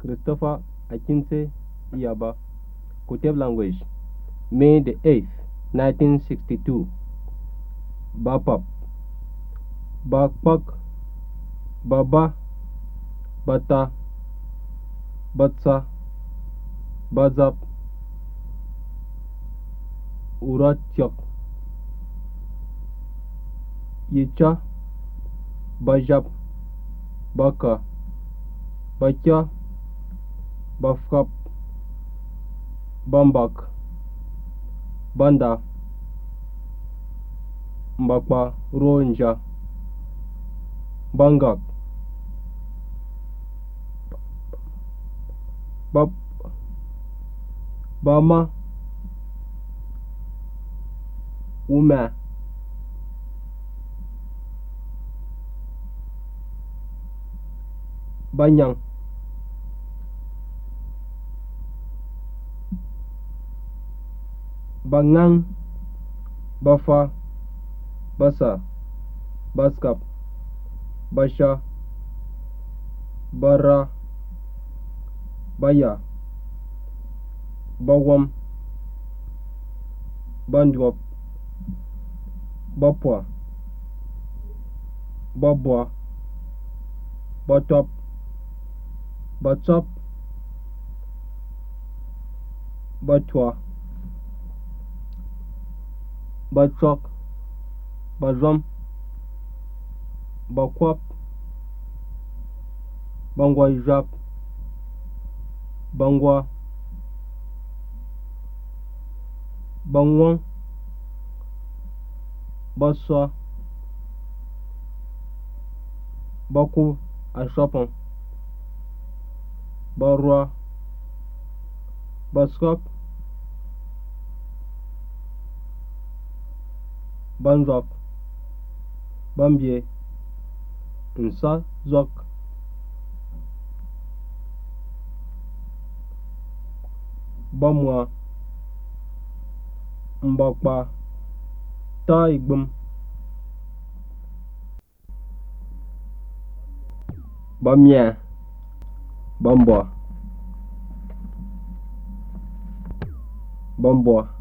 Christopher Akinse Iyaba. Koteb language. May the 8th, 1962. Bapap. Bakpak. Baba. Bata. Batsa. Bazap. Uratyak. Yicha. Bajap. Baka. Bacha. Bafkap. Bambak. Banda. Mbakpa Ronja. Bangak. Bama. Uma. Banyang. Bangang. Bafa. Basa. Baskap. Basha. Bara. Baya. Bawam. Bandwap. Bapwa. Babwa. Batop. Batsop. Batwa. Batsok. Bazom. Bakwap. Bangwa Jap. Bangwa. Bangwang. Baswa. Baku Ashopon. Barwa. Baskop. Banzok. Bambie. Nsa Zok. Bamwa. Mbakpa. Ta Igbum. Bamia. Bambwa. Bambwa.